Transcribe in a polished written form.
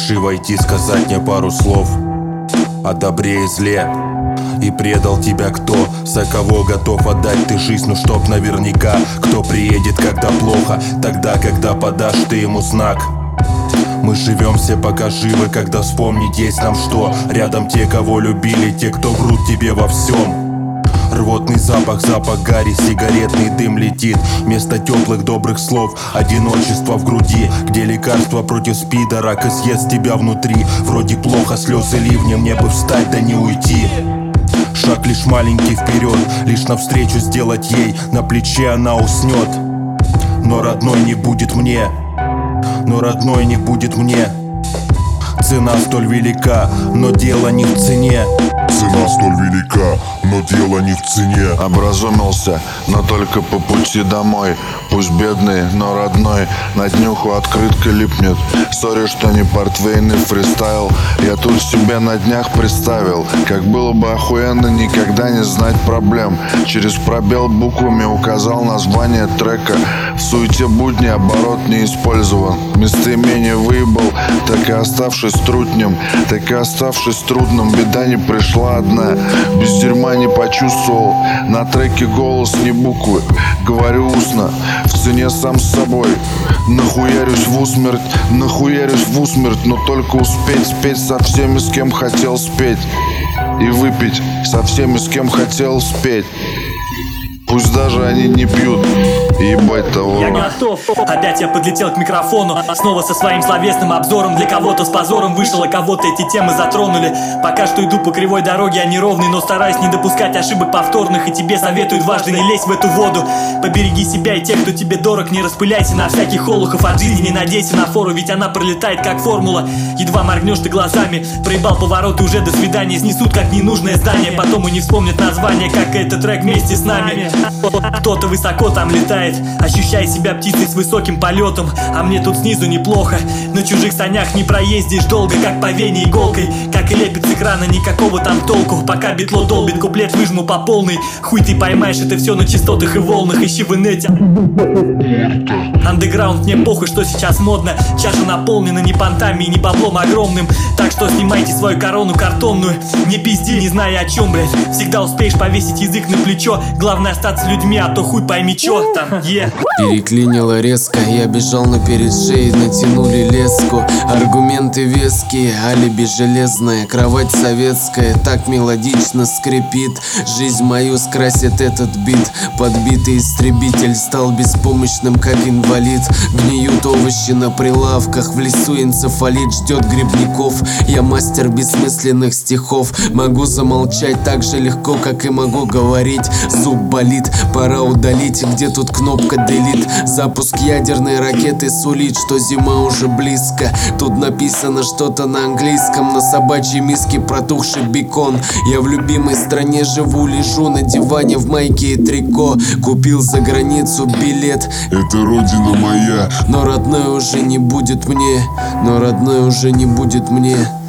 Разреши войти, сказать мне пару слов о добре и зле. И предал тебя кто, за кого готов отдать ты жизнь, ну чтоб наверняка. Кто приедет, когда плохо, тогда, когда подашь ты ему знак. Мы живем все пока живы, когда вспомнить есть нам что. Рядом те, кого любили, те, кто врут тебе во всем. Рвотный запах, запах гари, сигаретный дым летит. Вместо теплых добрых слов одиночество в груди, где лекарство против спида, рак и съест тебя внутри. Вроде плохо, слезы ливнем, мне бы встать да не уйти. Шаг лишь маленький вперед, лишь навстречу сделать ей. На плече она уснет, но родной не будет мне. Но родной не будет мне. Цена столь велика, но дело не в цене. Цена столь велика, но дело не в цене. Образумился, но только по пути домой. Пусть бедный, но родной. На днюху открытка липнет. Сори, что не портвейн и фристайл. Я тут себе на днях представил, как было бы охуенно никогда не знать проблем. Через пробел буквами указал название трека. В суете будни оборот не использован. Местоимение выебал, так и оставшись трутнем. Так и оставшись трудным, беда не пришла одна. Без дерьма не почувствовал. На треке голос, не буквы. Говорю устно, в цене сам с собой. Нахуярюсь в усмерть, нахуярюсь в усмерть. Но только успеть спеть со всеми, с кем хотел спеть. И выпить со всеми, с кем хотел спеть. Пусть даже они не пьют, ебать того. Я готов, опять я подлетел к микрофону. Снова со своим словесным обзором. Для кого-то с позором вышел, а кого-то эти темы затронули. Пока что иду по кривой дороге, а не ровной, но стараюсь не допускать ошибок повторных. И тебе советую дважды не лезь в эту воду. Побереги себя и тех, кто тебе дорог. Не распыляйся на всяких олухов от жизни. Не надейся на фору, ведь она пролетает как формула. Едва моргнешь ты глазами, проебал повороты, уже до свидания. Снесут как ненужное здание, потом и не вспомнят название, как этот трек вместе с нами. Кто-то высоко там летает, ощущая себя птицей с высоким полетом. А мне тут снизу неплохо. На чужих санях не проездишь долго, как по вене иголкой. Как и лепит с экрана, никакого там толку. Пока битло долбит, куплет выжму по полной. Хуй ты поймаешь это все на частотах и волнах. Ищи в инете андеграунд, мне похуй, что сейчас модно. Чаша наполнена не понтами и не баблом огромным. Так что снимайте свою корону картонную. Не пизди, не зная о чем, блядь. Всегда успеешь повесить язык на плечо. Главное остаться людьми, а то хуй пойми чё там, Переклинило резко, я бежал, но перед шеей натянули леску. Аргументы веские, алиби железное. Кровать советская, так мелодично скрипит. Жизнь мою скрасит этот бит. Подбитый истребитель стал беспомощным, как инвалид. Гниют овощи на прилавках. В лесу энцефалит ждет грибников. Я мастер бессмысленных стихов. Могу замолчать так же легко, как и могу говорить. Зуб болит, пора удалить. Где тут кнопка delete? Запуск ядерной ракеты сулит, что зима уже близко. Тут написано что-то на английском. На собачьей миске протухший бекон. Я в любимой стране живу, лежу на диване в майке и трико. Купил за границу билет. Это родина моя. Но родной уже не будет мне. Но родной уже не будет мне.